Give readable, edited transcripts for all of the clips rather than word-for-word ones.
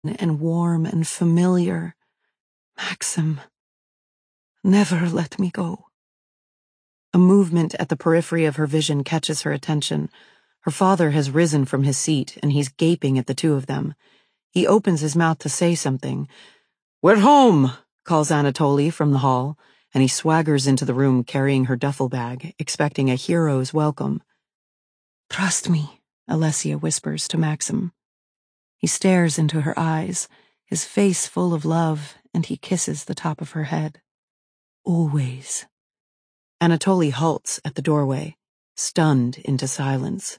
and warm and familiar. Maxim, never let me go. A movement at the periphery of her vision catches her attention. Her father has risen from his seat, and he's gaping at the two of them. He opens his mouth to say something. "We're home," calls Anatoly from the hall, and he swaggers into the room carrying her duffel bag, expecting a hero's welcome. "Trust me," Alessia whispers to Maxim. He stares into her eyes, his face full of love, and he kisses the top of her head. "Always." Anatoly halts at the doorway, stunned into silence.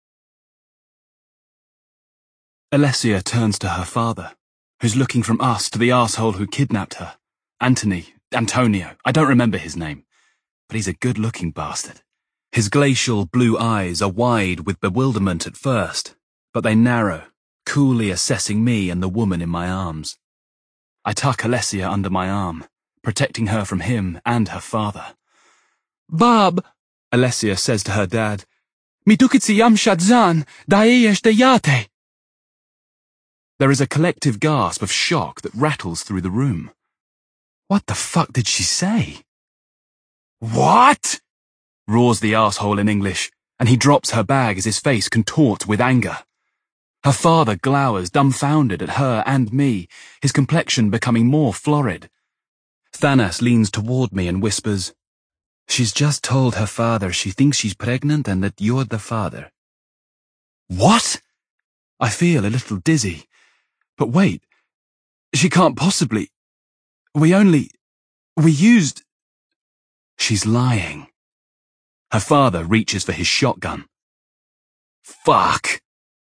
Alessia turns to her father, who's looking from us to the arsehole who kidnapped her. Antonio, I don't remember his name, but he's a good-looking bastard. His glacial blue eyes are wide with bewilderment at first, but they narrow, coolly assessing me and the woman in my arms. I tuck Alessia under my arm, protecting her from him and her father. "Bob," Alessia says to her dad, "Mi dukitsi yam shadzan, daeyesh deyate." There is a collective gasp of shock that rattles through the room. What the fuck did she say? "What?" roars the arsehole in English, and he drops her bag as his face contorts with anger. Her father glowers dumbfounded at her and me, his complexion becoming more florid. Thanas leans toward me and whispers, "She's just told her father she thinks she's pregnant and that you're the father." What? I feel a little dizzy. But wait, she can't possibly... We used... She's lying. Her father reaches for his shotgun. Fuck.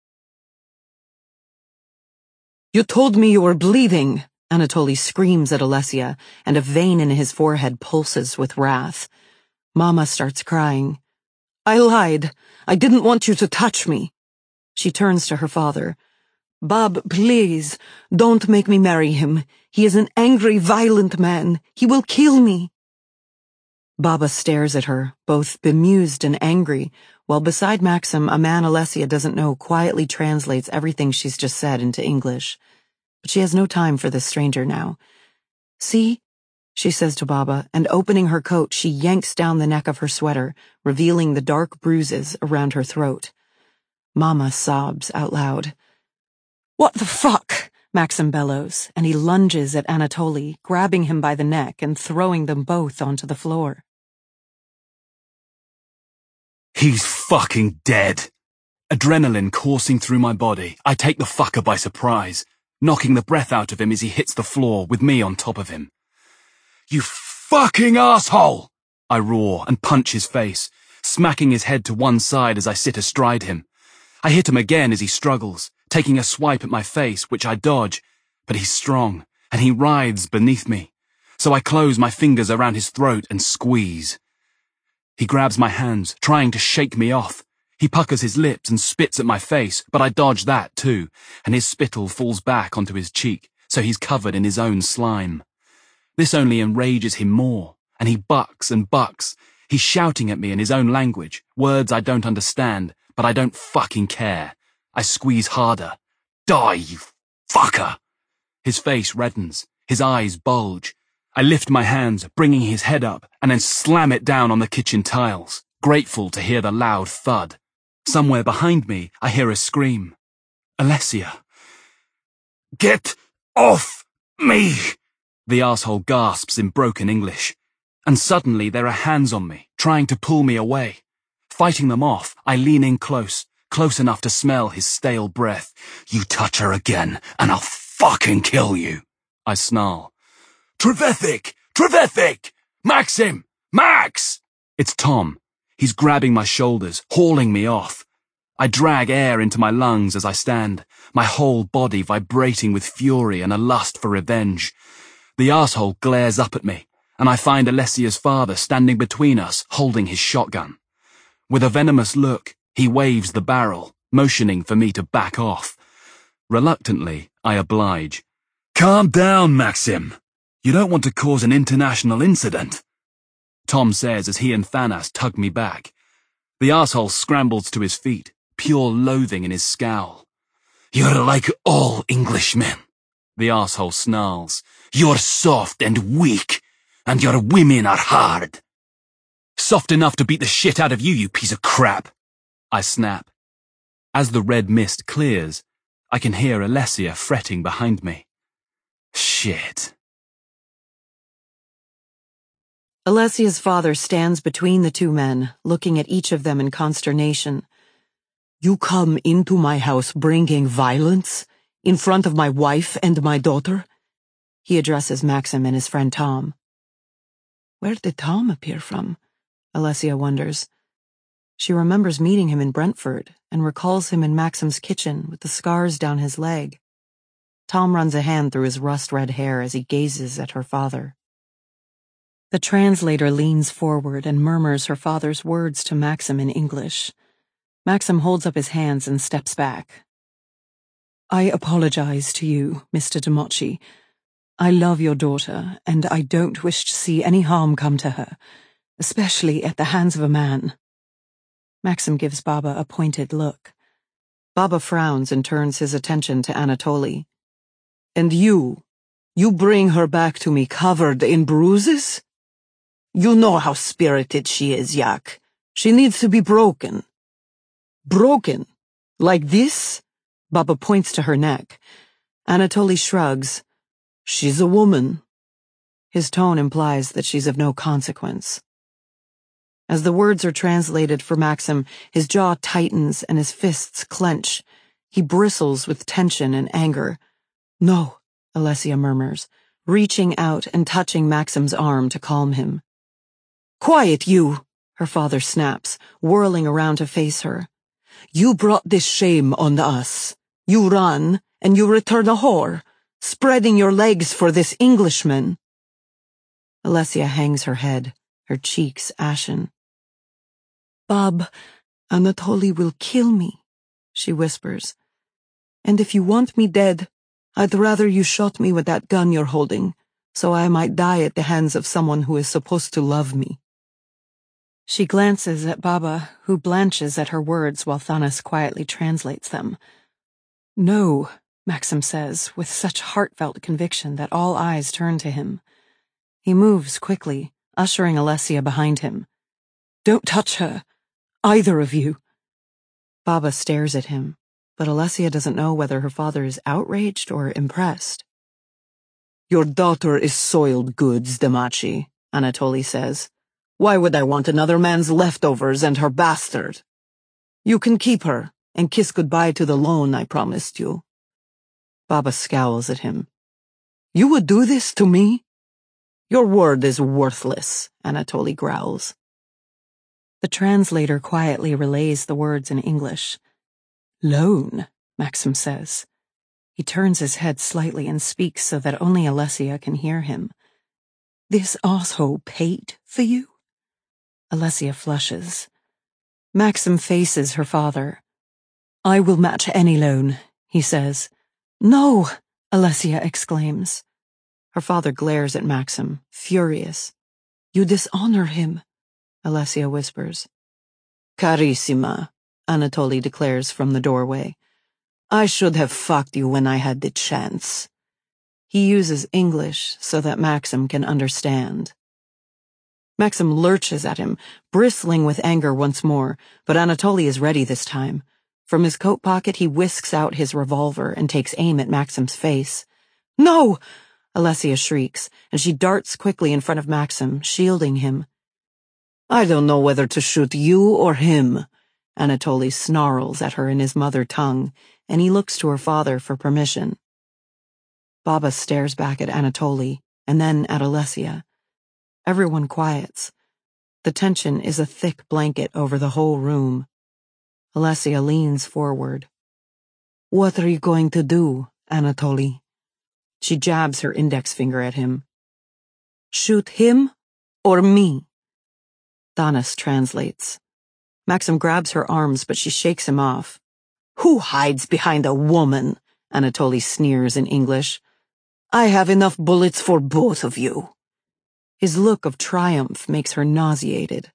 "You told me you were bleeding," Anatoly screams at Alessia, and a vein in his forehead pulses with wrath. Mama starts crying. "I lied. I didn't want you to touch me." She turns to her father. "Bob, please, don't make me marry him. He is an angry, violent man. He will kill me." Baba stares at her, both bemused and angry, while beside Maxim, a man Alessia doesn't know quietly translates everything she's just said into English. But she has no time for this stranger now. "See?" she says to Baba, and opening her coat, she yanks down the neck of her sweater, revealing the dark bruises around her throat. Mama sobs out loud. "What the fuck?" Maxim bellows, and he lunges at Anatoly, grabbing him by the neck and throwing them both onto the floor. He's fucking dead. Adrenaline coursing through my body, I take the fucker by surprise, knocking the breath out of him as he hits the floor with me on top of him. "You fucking asshole!" I roar and punch his face, smacking his head to one side as I sit astride him. I hit him again as he struggles, taking a swipe at my face, which I dodge, but he's strong, and he writhes beneath me, so I close my fingers around his throat and squeeze. He grabs my hands, trying to shake me off. He puckers his lips and spits at my face, but I dodge that too, and his spittle falls back onto his cheek, so he's covered in his own slime. This only enrages him more, and he bucks and bucks. He's shouting at me in his own language, words I don't understand, but I don't fucking care. I squeeze harder. "Die, you fucker!" His face reddens, his eyes bulge. I lift my hands, bringing his head up, and then slam it down on the kitchen tiles, grateful to hear the loud thud. Somewhere behind me, I hear a scream. Alessia. "Get off me!" The arsehole gasps in broken English. And suddenly there are hands on me, trying to pull me away. Fighting them off, I lean in close enough to smell his stale breath. "You touch her again, and I'll fucking kill you," I snarl. "Trevethik! Trevethik! Maxim! Max!" It's Tom. He's grabbing my shoulders, hauling me off. I drag air into my lungs as I stand, my whole body vibrating with fury and a lust for revenge. The arsehole glares up at me, and I find Alessia's father standing between us, holding his shotgun. With a venomous look, he waves the barrel, motioning for me to back off. Reluctantly, I oblige. "Calm down, Maxim. You don't want to cause an international incident," Tom says as he and Thanas tug me back. The arsehole scrambles to his feet, pure loathing in his scowl. You're like all Englishmen, the arsehole snarls. You're soft and weak, and your women are hard. Soft enough to beat the shit out of you, you piece of crap, I snap. As the red mist clears, I can hear Alessia fretting behind me. Shit. Alessia's father stands between the two men, looking at each of them in consternation. You come into my house bringing violence in front of my wife and my daughter? He addresses Maxim and his friend Tom. Where did Tom appear from? Alessia wonders. She remembers meeting him in Brentford and recalls him in Maxim's kitchen with the scars down his leg. Tom runs a hand through his rust-red hair as he gazes at her father. The translator leans forward and murmurs her father's words to Maxim in English. Maxim holds up his hands and steps back. I apologize to you, Mr. Democci. I love your daughter, and I don't wish to see any harm come to her, especially at the hands of a man. Maxim gives Baba a pointed look. Baba frowns and turns his attention to Anatoly. And you bring her back to me covered in bruises? You know how spirited she is, Yak. She needs to be broken. Broken? Like this? Baba points to her neck. Anatoly shrugs. She's a woman. His tone implies that she's of no consequence. As the words are translated for Maxim, his jaw tightens and his fists clench. He bristles with tension and anger. No, Alessia murmurs, reaching out and touching Maxim's arm to calm him. Quiet, you, her father snaps, whirling around to face her. You brought this shame on us. You run, and you return a whore, spreading your legs for this Englishman. Alessia hangs her head, her cheeks ashen. Bob, Anatoly will kill me, she whispers. And if you want me dead, I'd rather you shot me with that gun you're holding, so I might die at the hands of someone who is supposed to love me. She glances at Baba, who blanches at her words while Thanos quietly translates them. No, Maxim says, with such heartfelt conviction that all eyes turn to him. He moves quickly, ushering Alessia behind him. Don't touch her, either of you. Baba stares at him, but Alessia doesn't know whether her father is outraged or impressed. Your daughter is soiled goods, Democci, Anatoly says. Why would I want another man's leftovers and her bastard? You can keep her and kiss goodbye to the loan I promised you. Baba scowls at him. You would do this to me? Your word is worthless, Anatoly growls. The translator quietly relays the words in English. Loan, Maxim says. He turns his head slightly and speaks so that only Alessia can hear him. This asshole paid for you? Alessia flushes. Maxim faces her father. I will match any loan, he says. No, Alessia exclaims. Her father glares at Maxim, furious. You dishonor him, Alessia whispers. Carissima, Anatoly declares from the doorway. I should have fucked you when I had the chance. He uses English so that Maxim can understand. Maxim lurches at him, bristling with anger once more, but Anatoly is ready this time. From his coat pocket he whisks out his revolver and takes aim at Maxim's face. No! Alessia shrieks, and she darts quickly in front of Maxim, shielding him. I don't know whether to shoot you or him, Anatoly snarls at her in his mother tongue, and he looks to her father for permission. Baba stares back at Anatoly, and then at Alessia. Everyone quiets. The tension is a thick blanket over the whole room. Alessia leans forward. What are you going to do, Anatoly? She jabs her index finger at him. Shoot him or me? Thanos translates. Maxim grabs her arms, but she shakes him off. Who hides behind a woman? Anatoly sneers in English. I have enough bullets for both of you. His look of triumph makes her nauseated.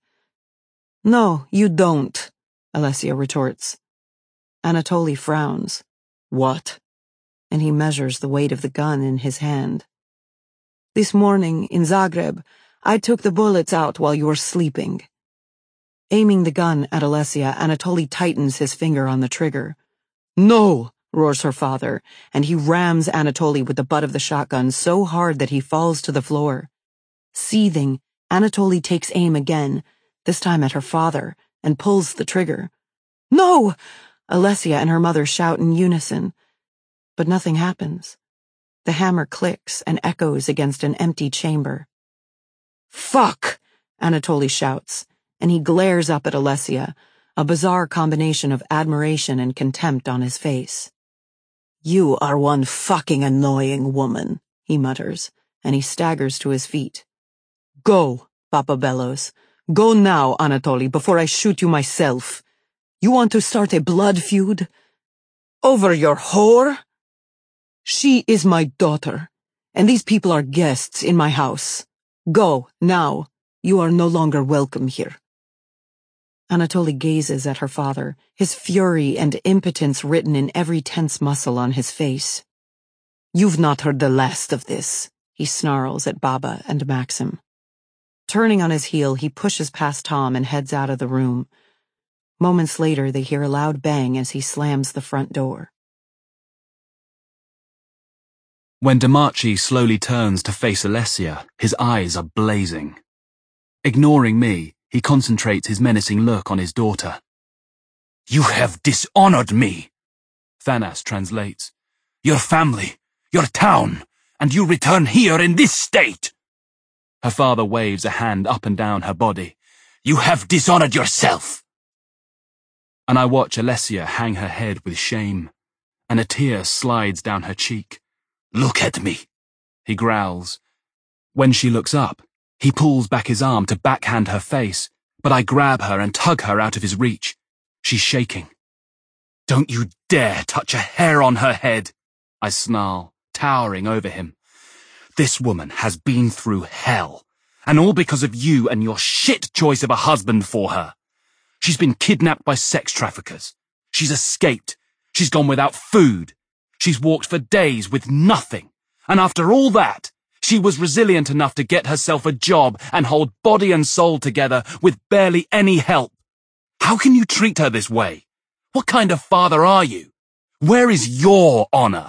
No, you don't, Alessia retorts. Anatoly frowns. What? And he measures the weight of the gun in his hand. This morning, in Zagreb, I took the bullets out while you were sleeping. Aiming the gun at Alessia, Anatoly tightens his finger on the trigger. No! Roars her father, and he rams Anatoly with the butt of the shotgun so hard that he falls to the floor. Seething, Anatoly takes aim again, this time at her father, and pulls the trigger. No! Alessia and her mother shout in unison. But nothing happens. The hammer clicks and echoes against an empty chamber. Fuck! Anatoly shouts, and he glares up at Alessia, a bizarre combination of admiration and contempt on his face. You are one fucking annoying woman, he mutters, and he staggers to his feet. Go, Papa bellows. Go now, Anatoly, before I shoot you myself. You want to start a blood feud? Over your whore? She is my daughter, and these people are guests in my house. Go, now. You are no longer welcome here. Anatoly gazes at her father, his fury and impotence written in every tense muscle on his face. You've not heard the last of this, he snarls at Baba and Maxim. Turning on his heel, he pushes past Tom and heads out of the room. Moments later, they hear a loud bang as he slams the front door. When Demachi slowly turns to face Alessia, his eyes are blazing. Ignoring me, he concentrates his menacing look on his daughter. You have dishonored me, Thanas translates. Your family, your town, and you return here in this state. Her father waves a hand up and down her body. You have dishonored yourself. And I watch Alessia hang her head with shame, and a tear slides down her cheek. Look at me, he growls. When she looks up, he pulls back his arm to backhand her face, but I grab her and tug her out of his reach. She's shaking. Don't you dare touch a hair on her head, I snarl, towering over him. This woman has been through hell, and all because of you and your shit choice of a husband for her. She's been kidnapped by sex traffickers. She's escaped. She's gone without food. She's walked for days with nothing. And after all that, she was resilient enough to get herself a job and hold body and soul together with barely any help. How can you treat her this way? What kind of father are you? Where is your honor?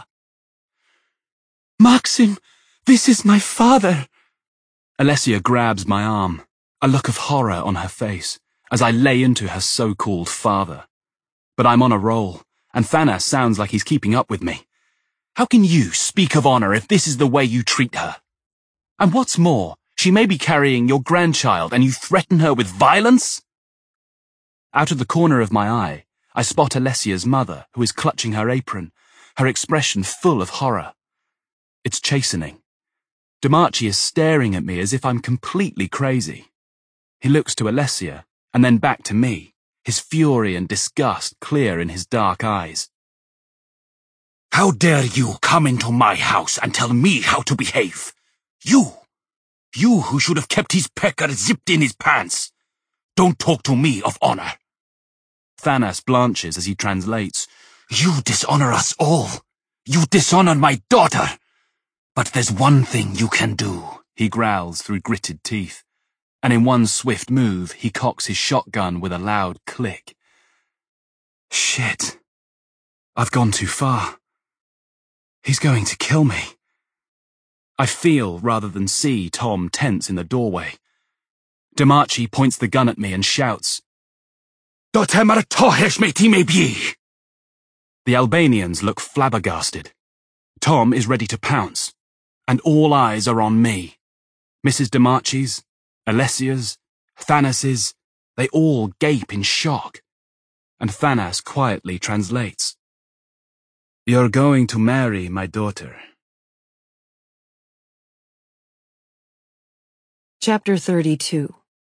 Maxim, this is my father. Alessia grabs my arm, a look of horror on her face, as I lay into her so-called father. But I'm on a roll, and Thanas sounds like he's keeping up with me. How can you speak of honor if this is the way you treat her? And what's more, she may be carrying your grandchild and you threaten her with violence? Out of the corner of my eye, I spot Alessia's mother, who is clutching her apron, her expression full of horror. It's chastening. Demachi is staring at me as if I'm completely crazy. He looks to Alessia, and then back to me, his fury and disgust clear in his dark eyes. How dare you come into my house and tell me how to behave? You who should have kept his pecker zipped in his pants. Don't talk to me of honor. Thanas blanches as he translates. You dishonor us all. You dishonor my daughter. But there's one thing you can do, he growls through gritted teeth. And in one swift move, he cocks his shotgun with a loud click. Shit. I've gone too far. He's going to kill me. I feel rather than see Tom tense in the doorway. Demachi points the gun at me and shouts, The Albanians look flabbergasted. Tom is ready to pounce, and all eyes are on me. Mrs. Demachi's, Alessia's, Thanas's, they all gape in shock. And Thanas quietly translates. You're going to marry my daughter. Chapter 32.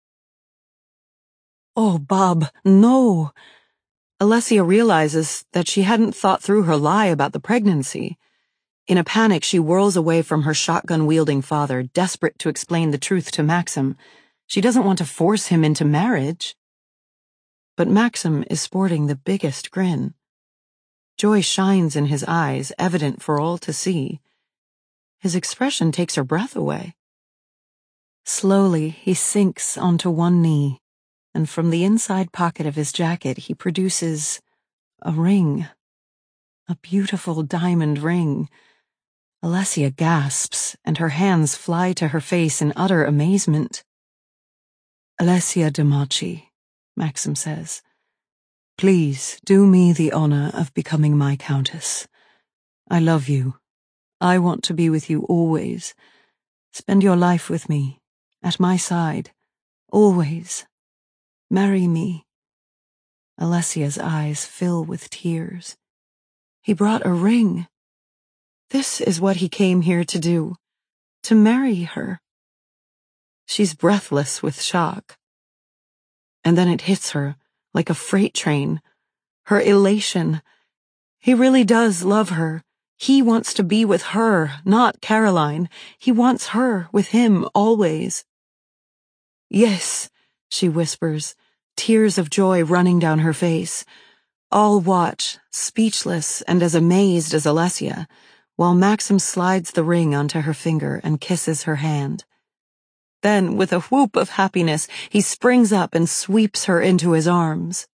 Oh, Bob, no. Alessia realizes that she hadn't thought through her lie about the pregnancy. In a panic, she whirls away from her shotgun-wielding father, desperate to explain the truth to Maxim. She doesn't want to force him into marriage. But Maxim is sporting the biggest grin. Joy shines in his eyes, evident for all to see. His expression takes her breath away. Slowly, he sinks onto one knee, and from the inside pocket of his jacket he produces a ring. A beautiful diamond ring. Alessia gasps, and her hands fly to her face in utter amazement. Alessia Dimaci, Maxim says, please do me the honor of becoming my countess. I love you. I want to be with you always. Spend your life with me, at my side, always. Marry me. Alessia's eyes fill with tears. He brought a ring. This is what he came here to do, to marry her. She's breathless with shock. And then it hits her like a freight train. Her elation. He really does love her. He wants to be with her, not Caroline. He wants her with him always. Yes, she whispers, tears of joy running down her face. All watch, speechless and as amazed as Alessia, while Maxim slides the ring onto her finger and kisses her hand. Then, with a whoop of happiness, he springs up and sweeps her into his arms.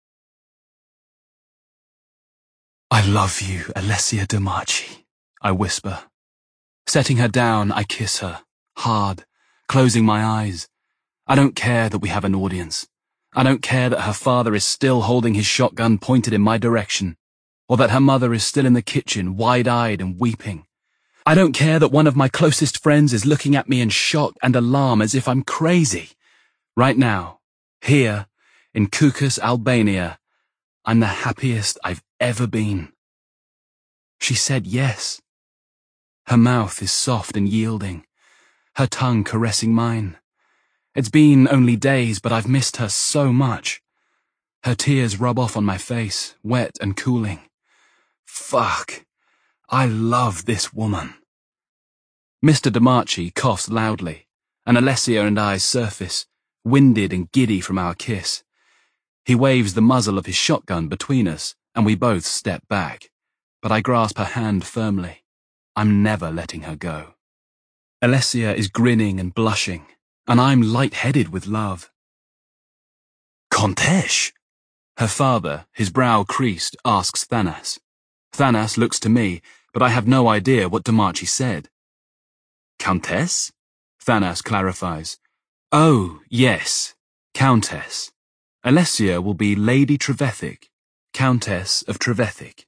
I love you, Alessia Dimaci, I whisper. Setting her down, I kiss her, hard, closing my eyes. I don't care that we have an audience. I don't care that her father is still holding his shotgun pointed in my direction, or that her mother is still in the kitchen, wide-eyed and weeping. I don't care that one of my closest friends is looking at me in shock and alarm as if I'm crazy. Right now, here, in Kukës, Albania, I'm the happiest I've ever been. She said yes. Her mouth is soft and yielding, her tongue caressing mine. It's been only days, but I've missed her so much. Her tears rub off on my face, wet and cooling. Fuck. I love this woman. Mr. Dimaci coughs loudly, and Alessia and I surface, winded and giddy from our kiss. He waves the muzzle of his shotgun between us, and we both step back, but I grasp her hand firmly. I'm never letting her go. Alessia is grinning and blushing, and I'm light-headed with love. Countess? Her father, his brow creased, asks Thanas. Thanas looks to me, but I have no idea what Dimaci said. Countess? Thanas clarifies. Oh, yes, Countess. Alessia will be Lady Trevethik, Countess of Trevethik.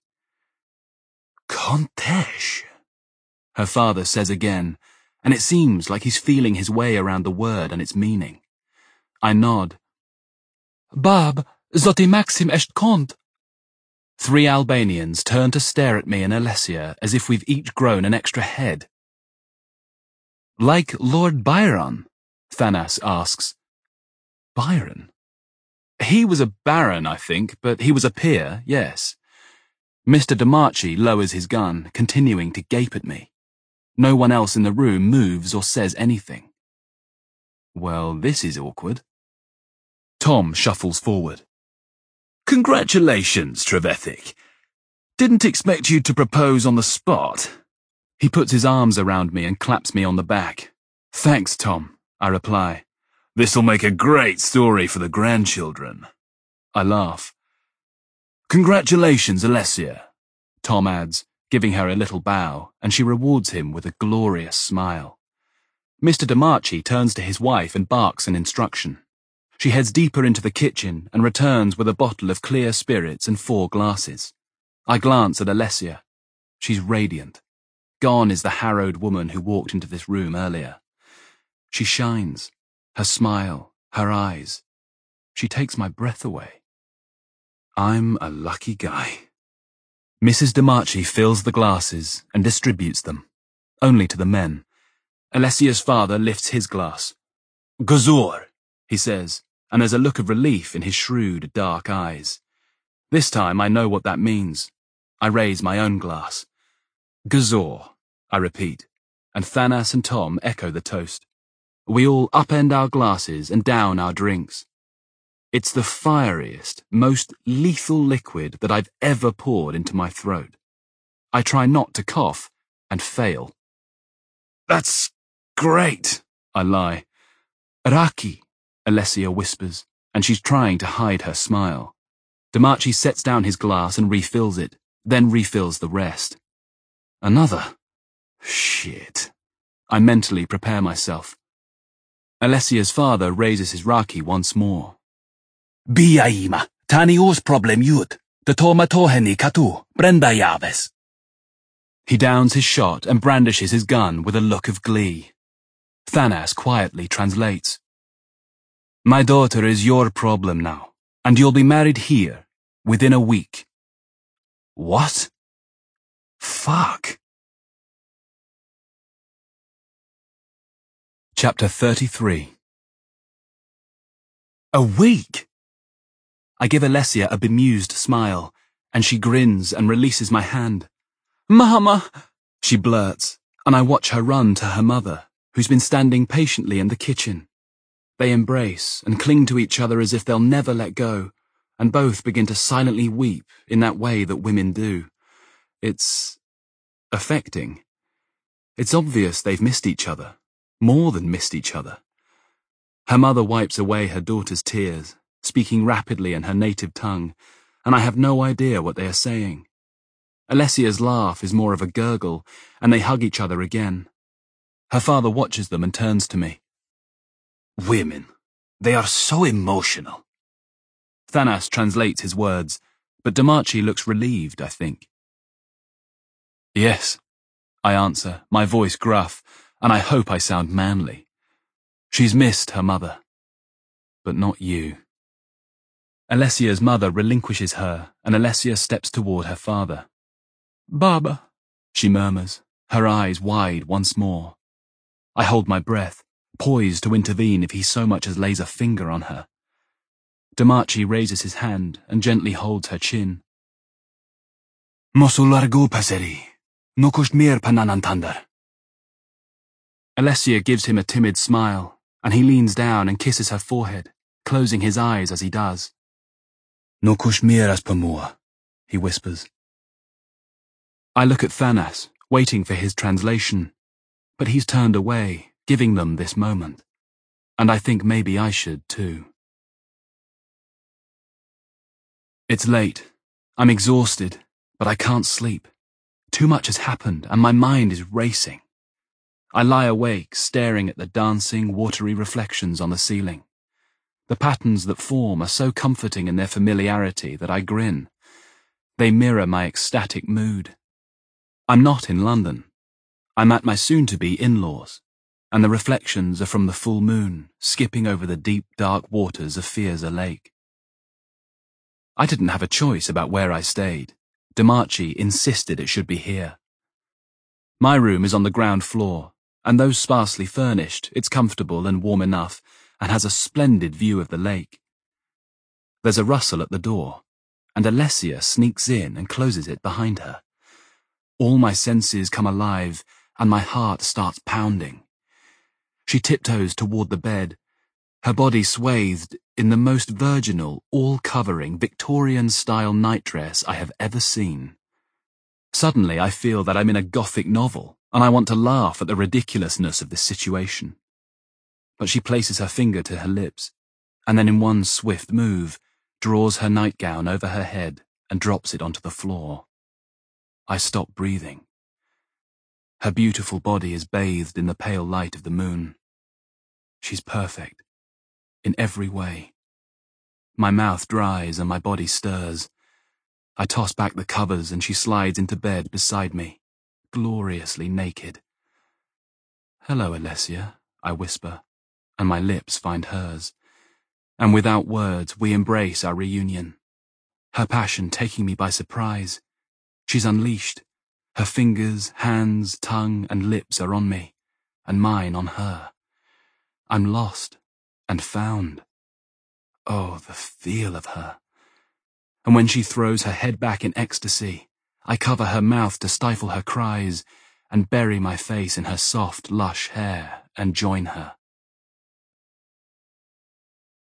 Countess? Her father says again, and it seems like he's feeling his way around the word and its meaning. I nod. Bab, zoti Maxim est kont. 3 Albanians turn to stare at me and Alessia as if we've each grown an extra head. Like Lord Byron? Thanas asks. Byron? He was a baron, I think, but he was a peer, yes. Mr. Dimaci lowers his gun, continuing to gape at me. No one else in the room moves or says anything. Well, this is awkward. Tom shuffles forward. Congratulations, Trevethik. Didn't expect you to propose on the spot. He puts his arms around me and claps me on the back. Thanks, Tom, I reply. This'll make a great story for the grandchildren. I laugh. Congratulations, Alessia, Tom adds, giving her a little bow, and she rewards him with a glorious smile. Mr. Dimaci turns to his wife and barks an instruction. She heads deeper into the kitchen and returns with a bottle of clear spirits and 4 glasses. I glance at Alessia. She's radiant. Gone is the harrowed woman who walked into this room earlier. She shines. Her smile, her eyes. She takes my breath away. I'm a lucky guy. Mrs. Dimaci fills the glasses and distributes them, only to the men. Alessia's father lifts his glass. Gazor, he says, and there's a look of relief in his shrewd, dark eyes. This time I know what that means. I raise my own glass. Gazor, I repeat, and Thanas and Tom echo the toast. We all upend our glasses and down our drinks. It's the fieriest, most lethal liquid that I've ever poured into my throat. I try not to cough, and fail. That's great, I lie. Raki, Alessia whispers, and she's trying to hide her smile. Demachi sets down his glass and refills it, then refills the rest. Another? Shit. I mentally prepare myself. Alessia's father raises his raki once more. Biaima, tani os problem yut, the tomatoheni katu, brenda yaves. He downs his shot and brandishes his gun with a look of glee. Thanas quietly translates. My daughter is your problem now, and you'll be married here, within a week. What? Fuck. Chapter 33. A week? I give Alessia a bemused smile, and she grins and releases my hand. Mama, she blurts, and I watch her run to her mother, who's been standing patiently in the kitchen. They embrace and cling to each other as if they'll never let go, and both begin to silently weep in that way that women do. It's affecting. It's obvious they've missed each other, more than missed each other. Her mother wipes away her daughter's tears, speaking rapidly in her native tongue, and I have no idea what they are saying. Alessia's laugh is more of a gurgle, and they hug each other again. Her father watches them and turns to me. Women. They are so emotional. Thanas translates his words, but Demachi looks relieved, I think. Yes, I answer, my voice gruff, and I hope I sound manly. She's missed her mother. But not you. Alessia's mother relinquishes her, and Alessia steps toward her father. Baba, she murmurs, her eyes wide once more. I hold my breath, poised to intervene if he so much as lays a finger on her. Demachi raises his hand and gently holds her chin. Mosu largu paseri. Nokush mir pananantandar. Alessia gives him a timid smile, and he leans down and kisses her forehead, closing his eyes as he does. Nokush mir as pamua, he whispers. I look at Thanas, waiting for his translation, but he's turned away, giving them this moment. And I think maybe I should too. It's late. I'm exhausted, but I can't sleep. Too much has happened, and my mind is racing. I lie awake, staring at the dancing, watery reflections on the ceiling. The patterns that form are so comforting in their familiarity that I grin. They mirror my ecstatic mood. I'm not in London. I'm at my soon-to-be in-laws, and the reflections are from the full moon, skipping over the deep, dark waters of Fiesole Lake. I didn't have a choice about where I stayed. Demachi insisted it should be here. My room is on the ground floor, and though sparsely furnished, it's comfortable and warm enough, and has a splendid view of the lake. There's a rustle at the door, and Alessia sneaks in and closes it behind her. All my senses come alive, and my heart starts pounding. She tiptoes toward the bed, her body swathed in the most virginal, all-covering, Victorian-style nightdress I have ever seen. Suddenly I feel that I'm in a Gothic novel, and I want to laugh at the ridiculousness of this situation. But she places her finger to her lips, and then in one swift move, draws her nightgown over her head and drops it onto the floor. I stop breathing. Her beautiful body is bathed in the pale light of the moon. She's perfect, in every way. My mouth dries and my body stirs. I toss back the covers and she slides into bed beside me, gloriously naked. Hello, Alessia, I whisper, and my lips find hers. And without words, we embrace our reunion. Her passion taking me by surprise. She's unleashed. Her fingers, hands, tongue, and lips are on me, and mine on her. I'm lost and found. Oh, the feel of her. And when she throws her head back in ecstasy, I cover her mouth to stifle her cries and bury my face in her soft, lush hair and join her.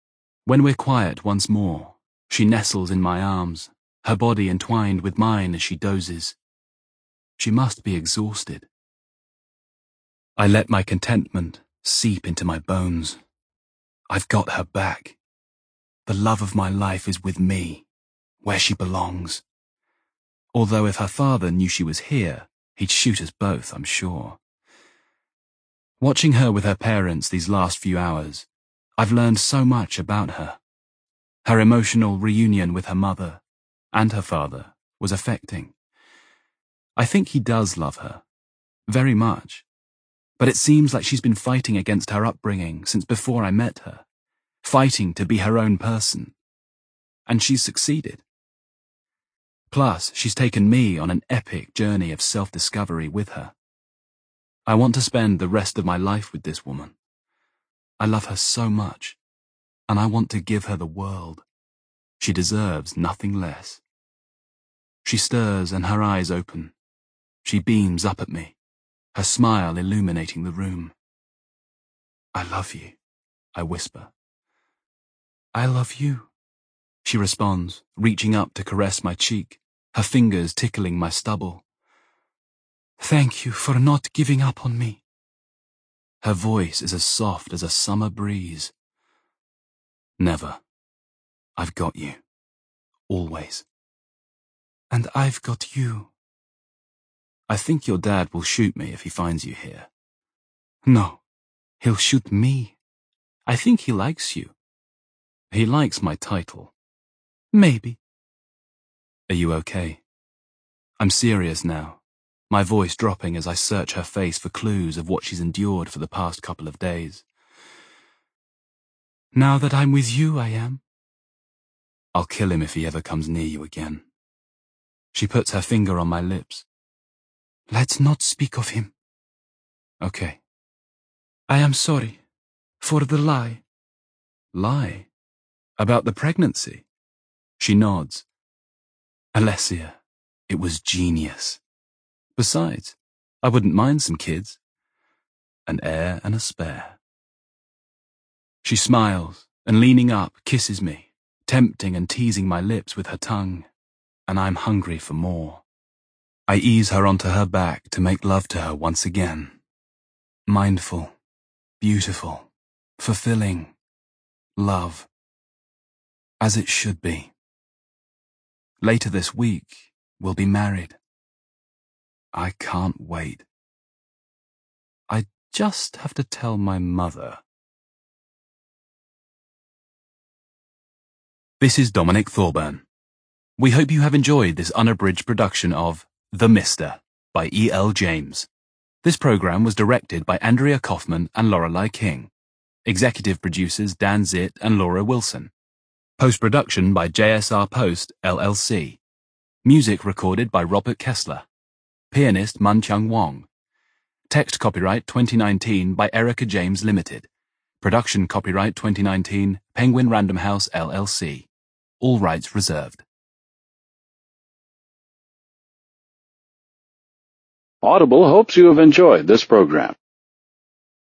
When we're quiet once more, she nestles in my arms, her body entwined with mine as she dozes. She must be exhausted. I let my contentment seep into my bones. I've got her back. The love of my life is with me, where she belongs. Although if her father knew she was here, he'd shoot us both, I'm sure. Watching her with her parents these last few hours, I've learned so much about her. Her emotional reunion with her mother and her father was affecting. I think he does love her, very much, but it seems like she's been fighting against her upbringing since before I met her, fighting to be her own person. And she's succeeded. Plus, she's taken me on an epic journey of self-discovery with her. I want to spend the rest of my life with this woman. I love her so much, and I want to give her the world. She deserves nothing less. She stirs and her eyes open. She beams up at me, her smile illuminating the room. I love you, I whisper. I love you, she responds, reaching up to caress my cheek, her fingers tickling my stubble. Thank you for not giving up on me. Her voice is as soft as a summer breeze. Never. I've got you. Always. And I've got you. I think your dad will shoot me if he finds you here. No, he'll shoot me. I think he likes you. He likes my title. Maybe. Are you okay? I'm serious now, my voice dropping as I search her face for clues of what she's endured for the past couple of days. Now that I'm with you, I am. I'll kill him if he ever comes near you again. She puts her finger on my lips. Let's not speak of him. Okay. I am sorry for the lie. Lie? About the pregnancy? She nods. Alessia, it was genius. Besides, I wouldn't mind some kids. An heir and a spare. She smiles and, leaning up, kisses me, tempting and teasing my lips with her tongue, and I'm hungry for more. I ease her onto her back to make love to her once again. Mindful, beautiful, fulfilling, love. As it should be. Later this week, we'll be married. I can't wait. I just have to tell my mother. This is Dominic Thorburn. We hope you have enjoyed this unabridged production of The Mister by E.L. James. This program was directed by Andrea Kaufman and Lorelei King. Executive producers Dan Zitt and Laura Wilson. Post-production by JSR Post, LLC. Music recorded by Robert Kessler. Pianist Man Chung Wong. Text copyright 2019 by Erica James Limited. Production copyright 2019, Penguin Random House, LLC. All rights reserved. Audible hopes you have enjoyed this program.